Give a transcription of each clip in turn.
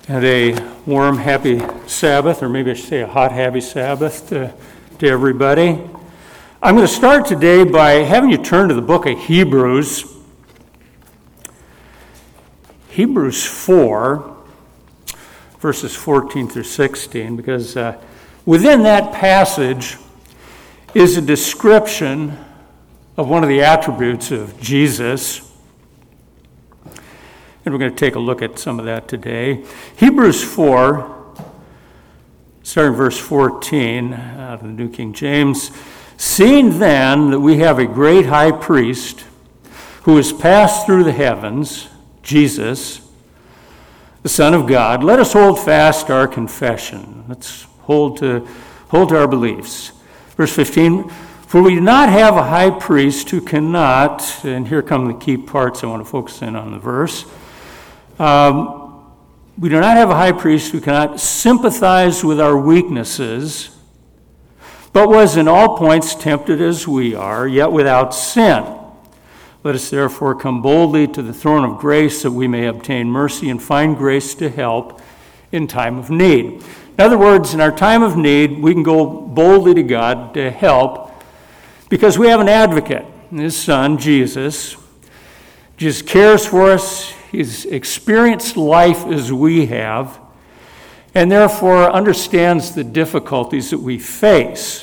And a warm, happy Sabbath, or maybe I should say a hot, happy Sabbath to everybody. I'm going to start today by having you turn to the book of Hebrews. Hebrews 4, verses 14 through 16, because within that passage is a description of one of the attributes of Jesus. And we're going to take a look at some of that today. Hebrews 4, starting verse 14, out of the New King James. Seeing then that we have a great high priest who has passed through the heavens, Jesus, the Son of God, let us hold fast our confession. Let's hold to our beliefs. Verse 15, for we do not have a high priest who cannot, and here come the key parts I want to focus in on the verse. We do not have a high priest who cannot sympathize with our weaknesses, but was in all points tempted as we are, yet without sin. Let us therefore come boldly to the throne of grace that we may obtain mercy and find grace to help in time of need. In other words, in our time of need, we can go boldly to God to help because we have an advocate, his Son, Jesus. Jesus cares for us. He's experienced life as we have, and therefore understands the difficulties that we face.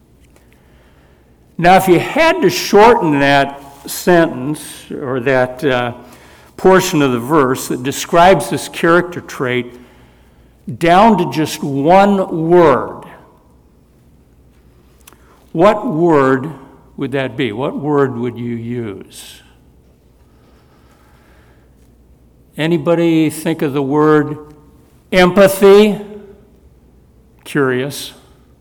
Now, if you had to shorten that sentence or that portion of the verse that describes this character trait down to just one word, what word would that be? What word would you use? Anybody think of the word empathy? Curious.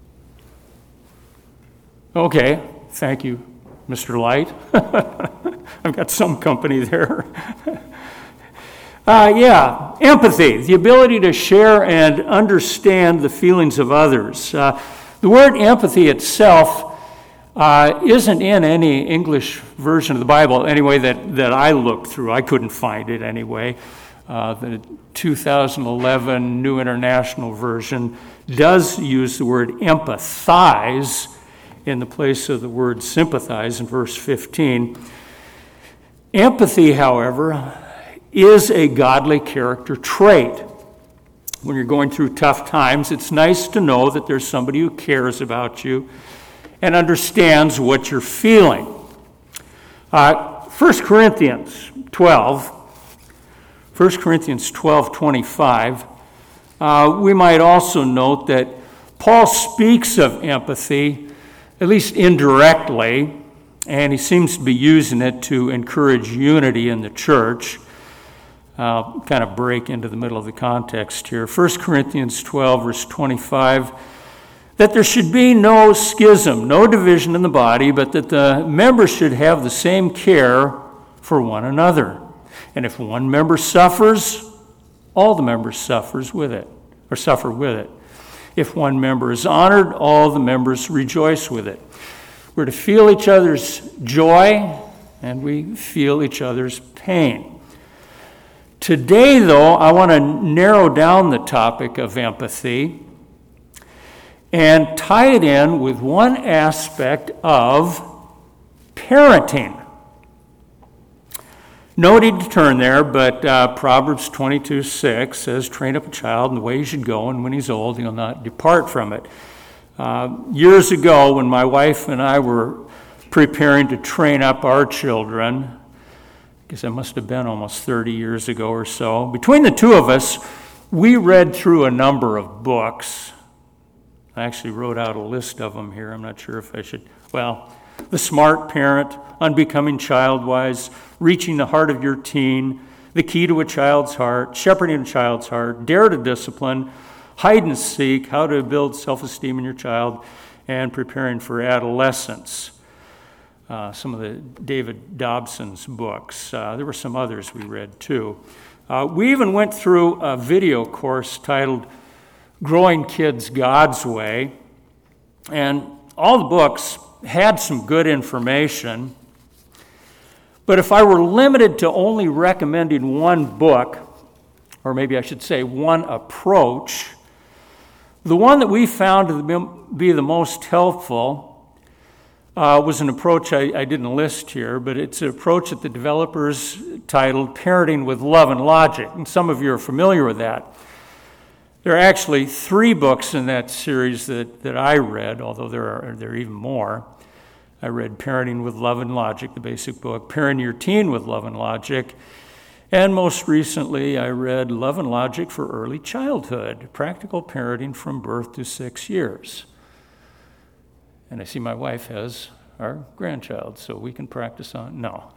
Okay, thank you, Mr. Light. I've got some company there. Empathy, the ability to share and understand the feelings of others. The word empathy itself isn't in any English version of the Bible, anyway, that I looked through. I couldn't find it anyway. The 2011 New International Version does use the word empathize in the place of the word sympathize in verse 15. Empathy, however, is a godly character trait. When you're going through tough times, it's nice to know that there's somebody who cares about you and understands what you're feeling. 1 Corinthians 12:25, we might also note that Paul speaks of empathy, at least indirectly, and he seems to be using it to encourage unity in the church. I'll kind of break into the middle of the context here. 1 Corinthians 12, verse 25, that there should be no schism, no division in the body, but that the members should have the same care for one another. And if one member suffers, all the members suffer with it. If one member is honored, all the members rejoice with it. We're to feel each other's joy, and we feel each other's pain. Today, though, I want to narrow down the topic of empathy and tie it in with one aspect of parenting. No need to turn there, but Proverbs 22:6 says, train up a child in the way he should go, and when he's old, he'll not depart from it. Years ago, when my wife and I were preparing to train up our children, I guess it must have been almost 30 years ago or so, between the two of us, we read through a number of books. I actually wrote out a list of them here. I'm not sure if I should. The Smart Parent, Unbecoming Child-Wise, Reaching the Heart of Your Teen, The Key to a Child's Heart, Shepherding a Child's Heart, Dare to Discipline, Hide and Seek, How to Build Self-Esteem in Your Child, and Preparing for Adolescence. Some of the David Dobson's books. There were some others we read too. We even went through a video course titled Growing Kids God's Way, and all the books had some good information, but if I were limited to only recommending one book, or maybe I should say one approach. The one that we found to be the most helpful was an approach I didn't list here, but it's an approach that the developers titled Parenting with Love and Logic, and some of you are familiar with that. There are actually 3 books in that series that I read, although there are even more. I read Parenting with Love and Logic, the basic book, Parenting Your Teen with Love and Logic, and most recently I read Love and Logic for Early Childhood, Practical Parenting from Birth to 6 Years. And I see my wife has our grandchild, so we can practice on. No.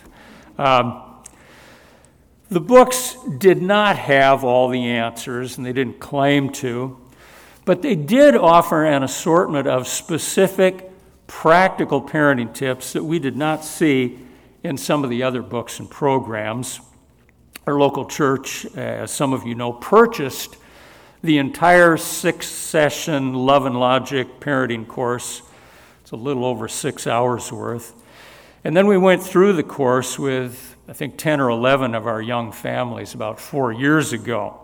The books did not have all the answers, and they didn't claim to, but they did offer an assortment of specific, practical parenting tips that we did not see in some of the other books and programs. Our local church, as some of you know, purchased the entire 6-session Love and Logic parenting course. It's a little over 6 hours worth. And then we went through the course with, I think, 10 or 11 of our young families about 4 years ago.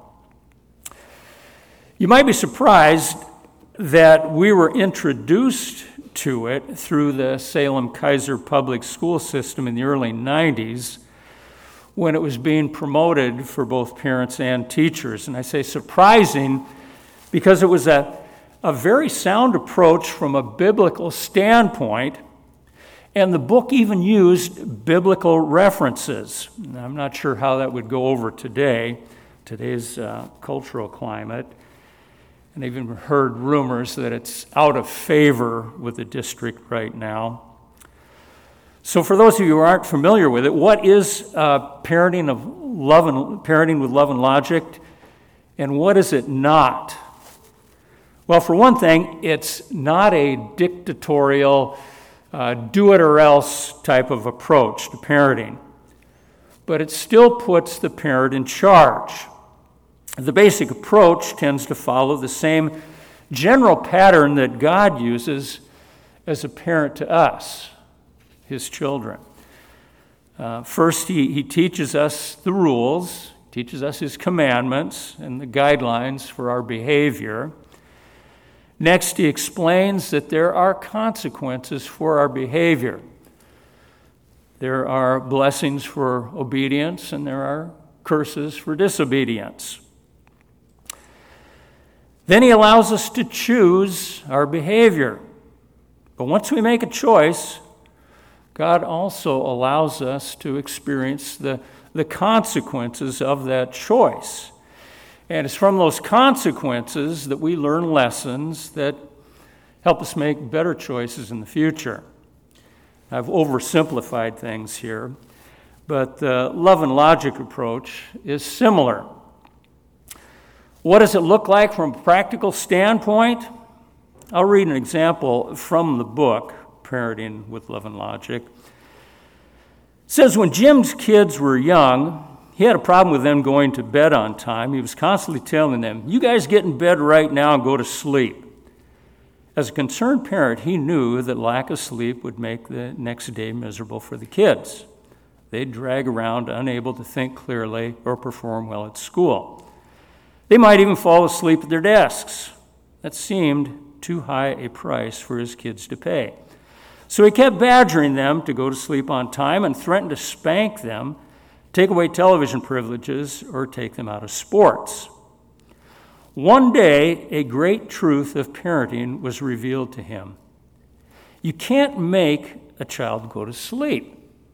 You might be surprised that we were introduced to it through the Salem-Keizer public school system in the early 90s when it was being promoted for both parents and teachers. And I say surprising because it was a very sound approach from a biblical standpoint, and the book even used biblical references. And I'm not sure how that would go over today's cultural climate. And I've even heard rumors that it's out of favor with the district right now. So for those of you who aren't familiar with it, what is parenting with love and logic, and what is it not? Well, for one thing, it's not a dictatorial, do it or else type of approach to parenting, but it still puts the parent in charge. The basic approach tends to follow the same general pattern that God uses as a parent to us, his children. First, he teaches us the rules, teaches us his commandments and the guidelines for our behavior. Next, he explains that there are consequences for our behavior. There are blessings for obedience and there are curses for disobedience. Then he allows us to choose our behavior. But once we make a choice, God also allows us to experience the consequences of that choice. And it's from those consequences that we learn lessons that help us make better choices in the future. I've oversimplified things here, but the love and logic approach is similar. What does it look like from a practical standpoint? I'll read an example from the book, Parenting with Love and Logic. It says, when Jim's kids were young, he had a problem with them going to bed on time. He was constantly telling them, you guys get in bed right now and go to sleep. As a concerned parent, he knew that lack of sleep would make the next day miserable for the kids. They'd drag around unable to think clearly or perform well at school. They might even fall asleep at their desks. That seemed too high a price for his kids to pay. So he kept badgering them to go to sleep on time and threatened to spank them, take away television privileges, or take them out of sports. One day, a great truth of parenting was revealed to him. You can't make a child go to sleep.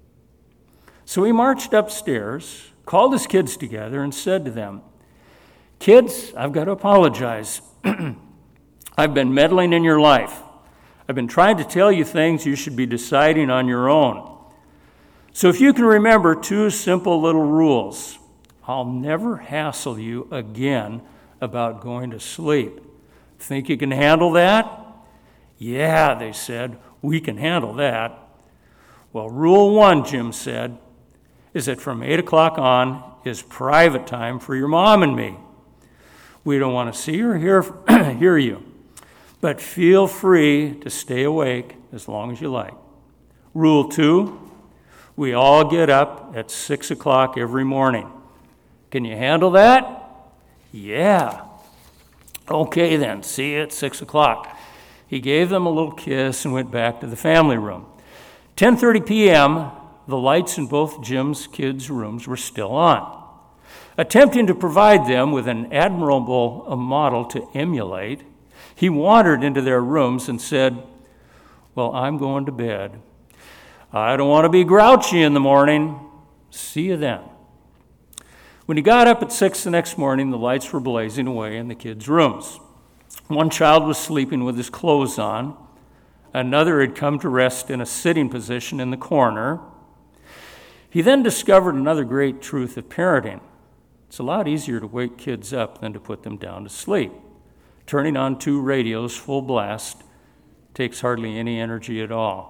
So he marched upstairs, called his kids together, and said to them, kids, I've got to apologize. I've been meddling in your life. I've been trying to tell you things you should be deciding on your own. So if you can remember 2 simple little rules, I'll never hassle you again about going to sleep. Think you can handle that? Yeah, they said, we can handle that. Well, rule 1, Jim said, is that from 8 o'clock on is private time for your mom and me. We don't want to see or hear you, but feel free to stay awake as long as you like. Rule 2, we all get up at 6 o'clock every morning. Can you handle that? Yeah. Okay then, see you at 6 o'clock. He gave them a little kiss and went back to the family room. 10:30 p.m., the lights in both Jim's kids' rooms were still on. Attempting to provide them with an admirable model to emulate, he wandered into their rooms and said, "Well, I'm going to bed. I don't want to be grouchy in the morning. See you then." When he got up at 6 the next morning, the lights were blazing away in the kids' rooms. One child was sleeping with his clothes on. Another had come to rest in a sitting position in the corner. He then discovered another great truth of parenting. It's a lot easier to wake kids up than to put them down to sleep. Turning on 2 radios full blast takes hardly any energy at all.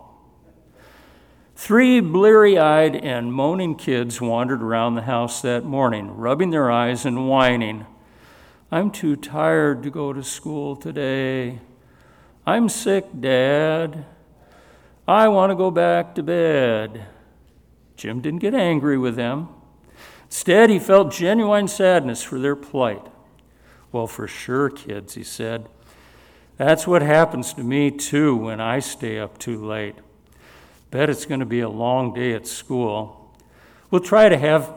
3 bleary-eyed and moaning kids wandered around the house that morning, rubbing their eyes and whining. "I'm too tired to go to school today. I'm sick, Dad. I want to go back to bed." Jim didn't get angry with them. Instead, he felt genuine sadness for their plight. "Well, for sure, kids," he said. "That's what happens to me, too, when I stay up too late. Bet it's going to be a long day at school. Try to have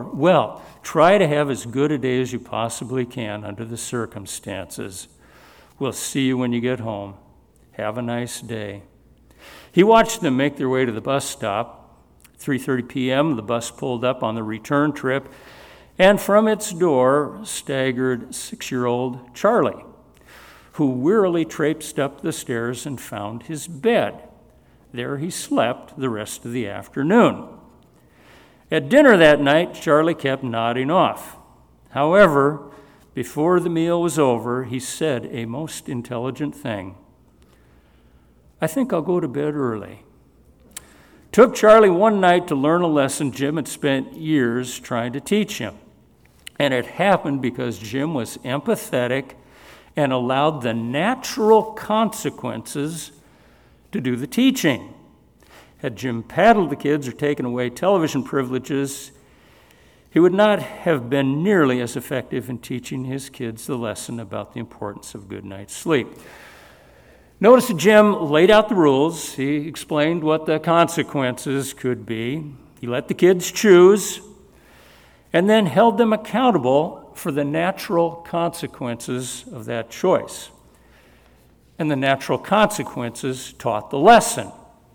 as good a day as you possibly can under the circumstances. We'll see you when you get home. Have a nice day." He watched them make their way to the bus stop. 3:30 p.m., the bus pulled up on the return trip, and from its door staggered 6-year-old Charlie, who wearily traipsed up the stairs and found his bed. There he slept the rest of the afternoon. At dinner that night, Charlie kept nodding off. However, before the meal was over, he said a most intelligent thing. "I think I'll go to bed early." Took Charlie one night to learn a lesson Jim had spent years trying to teach him. And it happened because Jim was empathetic and allowed the natural consequences to do the teaching. Had Jim paddled the kids or taken away television privileges, he would not have been nearly as effective in teaching his kids the lesson about the importance of good night's sleep. Notice that Jim laid out the rules. He explained what the consequences could be. He let the kids choose and then held them accountable for the natural consequences of that choice. And the natural consequences taught the lesson.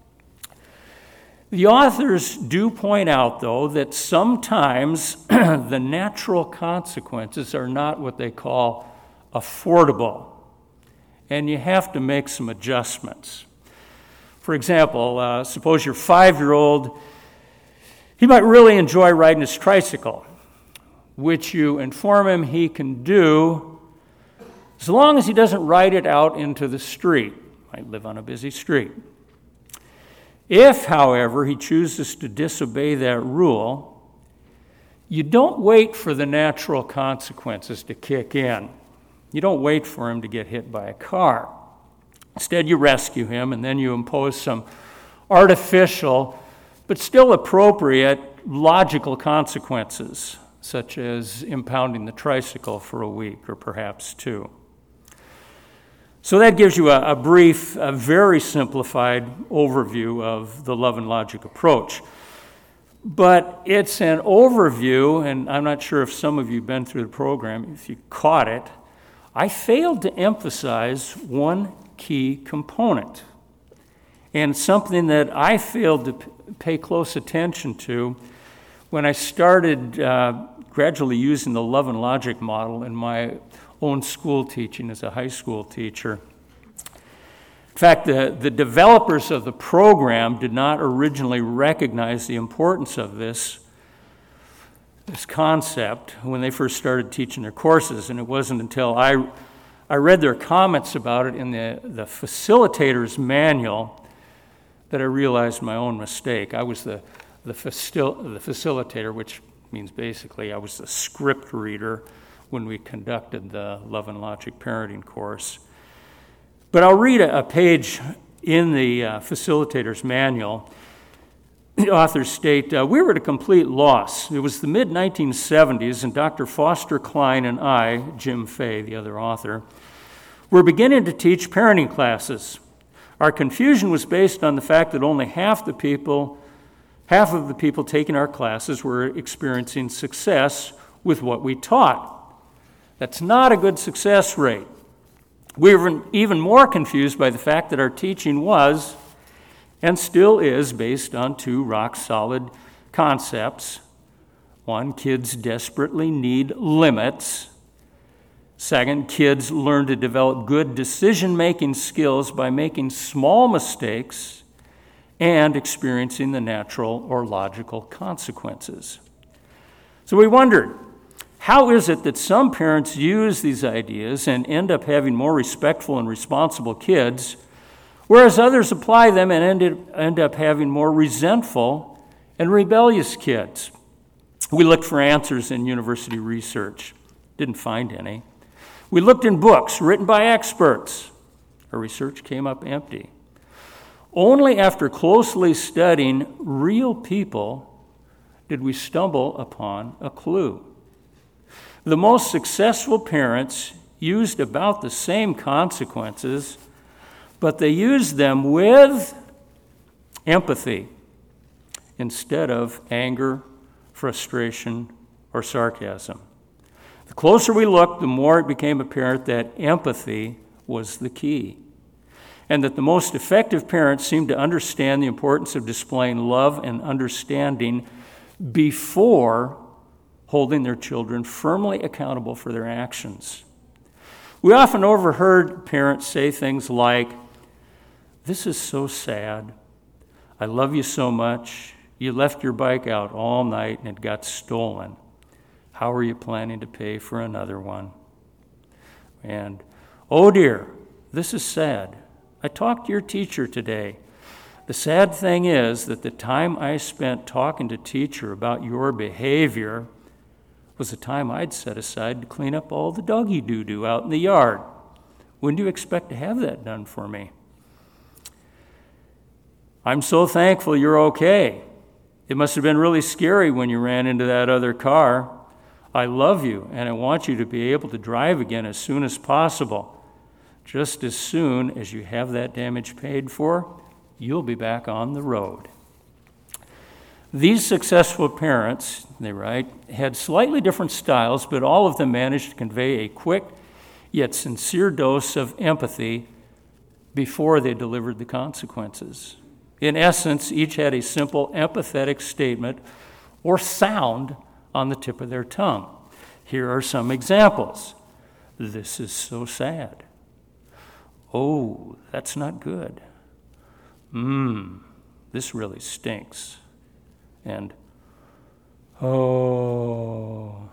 The authors do point out, though, that sometimes the natural consequences are not what they call affordable, and you have to make some adjustments. For example, suppose your 5-year-old, he might really enjoy riding his tricycle, which you inform him he can do as long as he doesn't ride it out into the street. Might live on a busy street. If, however, he chooses to disobey that rule, you don't wait for the natural consequences to kick in. You don't wait for him to get hit by a car. Instead, you rescue him, and then you impose some artificial, but still appropriate, logical consequences, such as impounding the tricycle for a week or perhaps 2. So that gives you a brief, a very simplified overview of the love and logic approach. But it's an overview, and I'm not sure if some of you have been through the program, if you caught it. I failed to emphasize one key component, and something that I failed to pay close attention to when I started gradually using the love and logic model in my own school teaching as a high school teacher. In fact, the developers of the program did not originally recognize the importance of this concept when they first started teaching their courses, and it wasn't until I read their comments about it in the facilitator's manual that I realized my own mistake. I was the facilitator, which means basically I was the script reader when we conducted the Love and Logic Parenting course. But I'll read a page in the facilitator's manual the authors state, we were at a complete loss. It was the mid-1970s, and Dr. Foster Klein and I, Jim Fay, the other author, were beginning to teach parenting classes. Our confusion was based on the fact that only half of the people taking our classes were experiencing success with what we taught. That's not a good success rate. We were even more confused by the fact that our teaching was, and still is, based on two rock-solid concepts. One, kids desperately need limits. Second, kids learn to develop good decision-making skills by making small mistakes and experiencing the natural or logical consequences. So we wondered, how is it that some parents use these ideas and end up having more respectful and responsible kids, whereas others apply them and end up having more resentful and rebellious kids? We looked for answers in university research. Didn't find any. We looked in books written by experts. Our research came up empty. Only after closely studying real people did we stumble upon a clue. The most successful parents used about the same consequences, but they used them with empathy instead of anger, frustration, or sarcasm. The closer we looked, the more it became apparent that empathy was the key, and that the most effective parents seemed to understand the importance of displaying love and understanding before holding their children firmly accountable for their actions. We often overheard parents say things like, "This is so sad. I love you so much. You left your bike out all night and it got stolen. How are you planning to pay for another one?" And, "Oh dear, this is sad. I talked to your teacher today. The sad thing is that the time I spent talking to teacher about your behavior was the time I'd set aside to clean up all the doggy doo-doo out in the yard. When do you expect to have that done for me? I'm so thankful you're okay. It must have been really scary when you ran into that other car. I love you, and I want you to be able to drive again as soon as possible. Just as soon as you have that damage paid for, you'll be back on the road." These successful parents, they write, had slightly different styles, but all of them managed to convey a quick yet sincere dose of empathy before they delivered the consequences. In essence, each had a simple, empathetic statement or sound on the tip of their tongue. Here are some examples. "This is so sad." "Oh, that's not good." This really stinks." And, "Oh."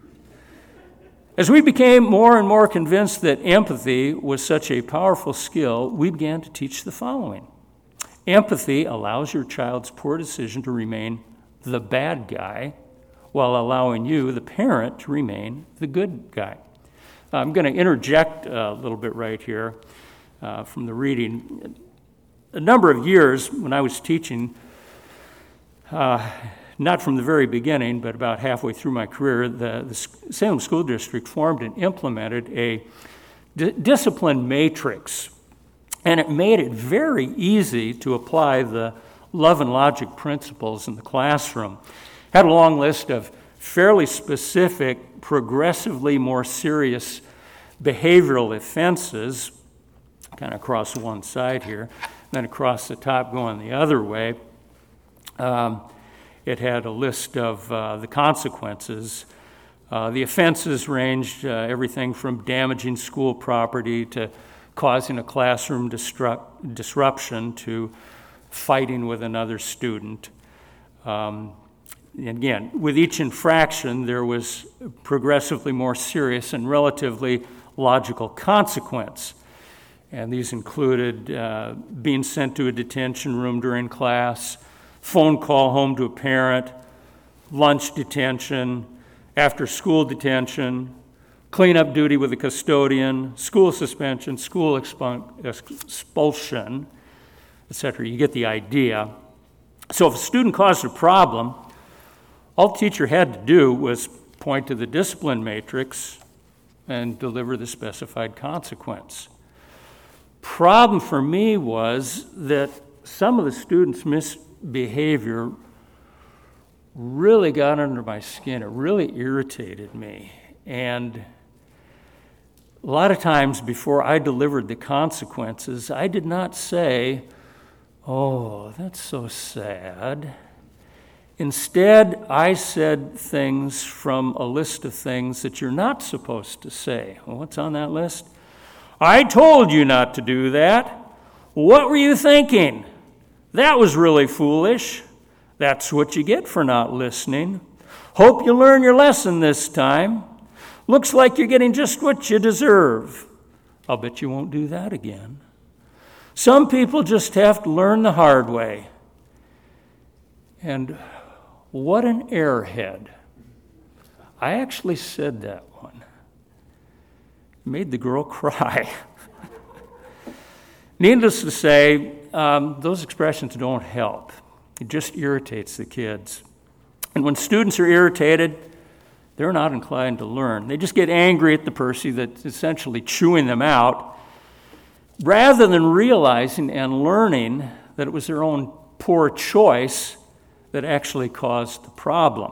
As we became more and more convinced that empathy was such a powerful skill, we began to teach the following. Empathy allows your child's poor decision to remain the bad guy, while allowing you, the parent, to remain the good guy. I'm going to interject a little bit right here from the reading. A number of years when I was teaching, not from the very beginning, but about halfway through my career, the Salem School District formed and implemented a discipline matrix. And it made it very easy to apply the love and logic principles in the classroom. Had a long list of fairly specific, progressively more serious behavioral offenses, kind of across one side here, then across the top going the other way. It had a list of the consequences. The offenses ranged everything from damaging school property to causing a classroom disruption to fighting with another student. And again, with each infraction, there was progressively more serious and relatively logical consequence. And these included being sent to a detention room during class, phone call home to a parent, lunch detention, after-school detention, cleanup duty with a custodian, school suspension, school expulsion, etc. You get the idea. So if a student caused a problem, all the teacher had to do was point to the discipline matrix and deliver the specified consequence. Problem for me was that some of the students' misbehavior really got under my skin. It really irritated me. And a lot of times before I delivered the consequences, I did not say, "Oh, that's so sad." Instead, I said things from a list of things that you're not supposed to say. Well, what's on that list? "I told you not to do that. What were you thinking? That was really foolish. That's what you get for not listening. Hope you learn your lesson this time. Looks like you're getting just what you deserve. I'll bet you won't do that again." Some people just have to learn the hard way. And what an airhead. I actually said that one. It made the girl cry. Needless to say, those expressions don't help. It just irritates the kids. And when students are irritated, they're not inclined to learn. They just get angry at the person that's essentially chewing them out, rather than realizing and learning that it was their own poor choice that actually caused the problem.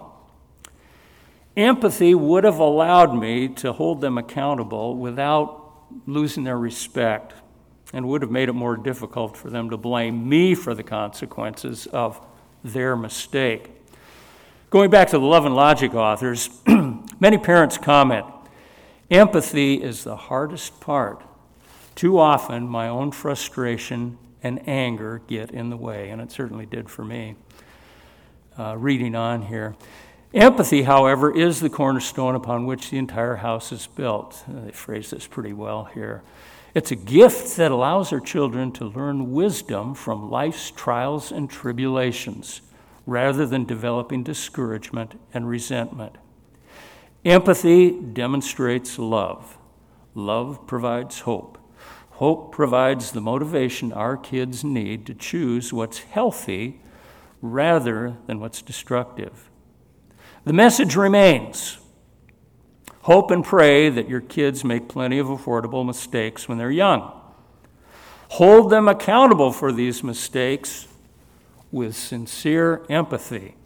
Empathy would have allowed me to hold them accountable without losing their respect, and would have made it more difficult for them to blame me for the consequences of their mistake. Going back to the Love and Logic authors, many parents comment, "Empathy is the hardest part. Too often, my own frustration and anger get in the way," and it certainly did for me. Reading on here. Empathy, however, is the cornerstone upon which the entire house is built. They phrase this pretty well here. It's a gift that allows our children to learn wisdom from life's trials and tribulations, rather than developing discouragement and resentment. Empathy demonstrates love. Love provides hope. Hope provides the motivation our kids need to choose what's healthy rather than what's destructive. The message remains: hope and pray that your kids make plenty of affordable mistakes when they're young. Hold them accountable for these mistakes with sincere empathy.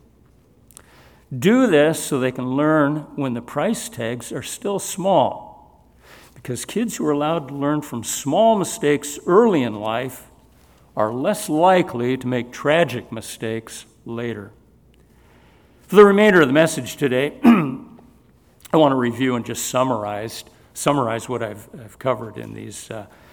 Do this so they can learn when the price tags are still small, because kids who are allowed to learn from small mistakes early in life are less likely to make tragic mistakes later. For the remainder of the message today, I want to review and just summarize what I've covered in this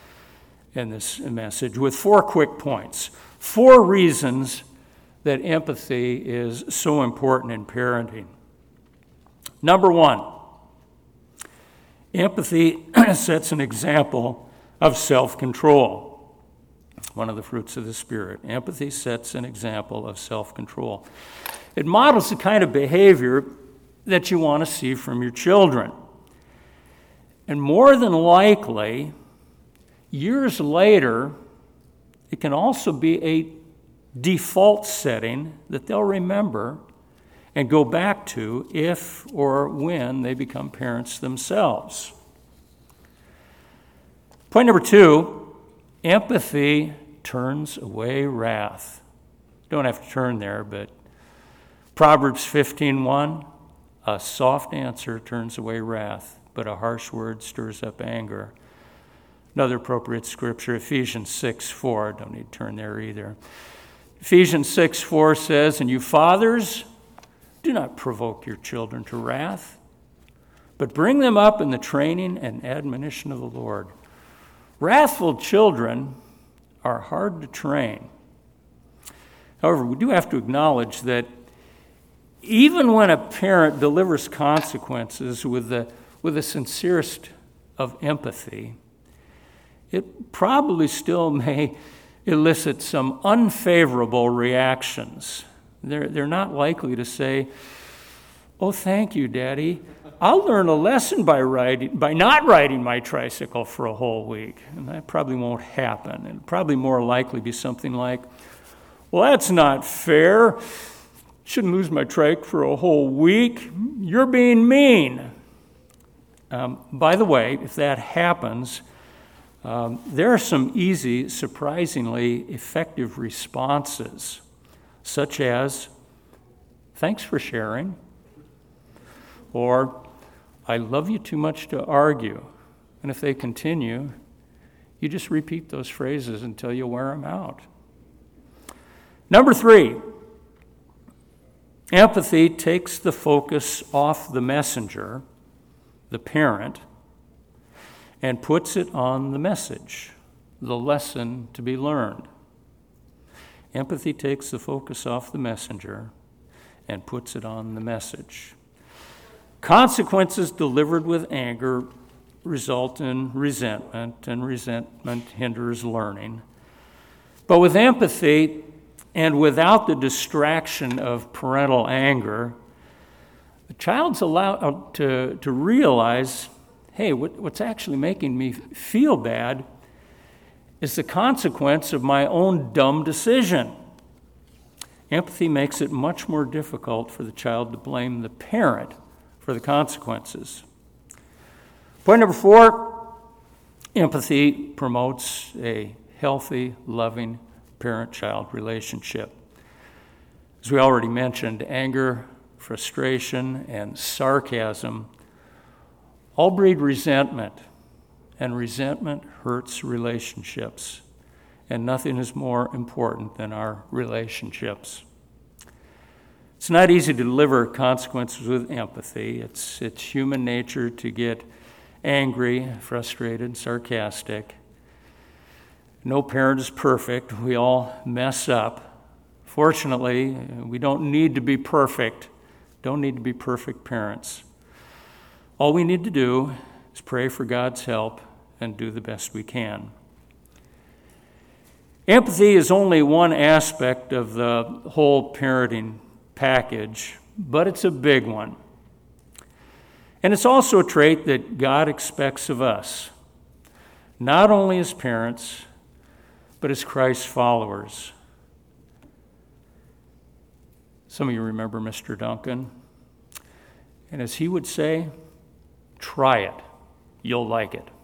message with 4 quick points. 4 reasons that empathy is so important in parenting. Number 1, empathy sets an example of self-control. One of the fruits of the Spirit. Empathy sets an example of self-control. It models the kind of behavior that you want to see from your children. And more than likely, years later, it can also be a default setting that they'll remember and go back to if or when they become parents themselves. Point number 2, empathy turns away wrath. Don't have to turn there, but Proverbs 15:1, a soft answer turns away wrath, but a harsh word stirs up anger. Another appropriate scripture, Ephesians 6:4, don't need to turn there either. Ephesians 6:4 says, "And you fathers, do not provoke your children to wrath, but bring them up in the training and admonition of the Lord." Wrathful children are hard to train. However, we do have to acknowledge that even when a parent delivers consequences with the sincerest of empathy, it probably still may elicit some unfavorable reactions. They're not likely to say, "Oh, thank you, Daddy. I'll learn a lesson by not riding my tricycle for a whole week." And that probably won't happen. It'll probably more likely be something like, Well, that's not fair. Shouldn't lose my trike for a whole week. You're being mean. By the way, if that happens, there are some easy, surprisingly effective responses, such as, thanks for sharing, or I love you too much to argue. And if they continue, you just repeat those phrases until you wear them out. Number 3, empathy takes the focus off the messenger, the parent, and puts it on the message, the lesson to be learned. Empathy takes the focus off the messenger and puts it on the message. Consequences delivered with anger result in resentment, and resentment hinders learning. But with empathy and without the distraction of parental anger, the child's allowed to realize, hey, what's actually making me feel bad is the consequence of my own dumb decision. Empathy makes it much more difficult for the child to blame the parent for the consequences. Point number 4, empathy promotes a healthy, loving parent-child relationship. As we already mentioned, anger, frustration, and sarcasm all breed resentment, and resentment hurts relationships, and nothing is more important than our relationships. It's not easy to deliver consequences with empathy. It's human nature to get angry, frustrated, sarcastic. No parent is perfect. We all mess up. Fortunately, we don't need to be perfect. Don't need to be perfect parents. All we need to do is pray for God's help and do the best we can. Empathy is only one aspect of the whole parenting package, but it's a big one. And it's also a trait that God expects of us, not only as parents, but as Christ's followers. Some of you remember Mr. Duncan. And as he would say, try it. You'll like it.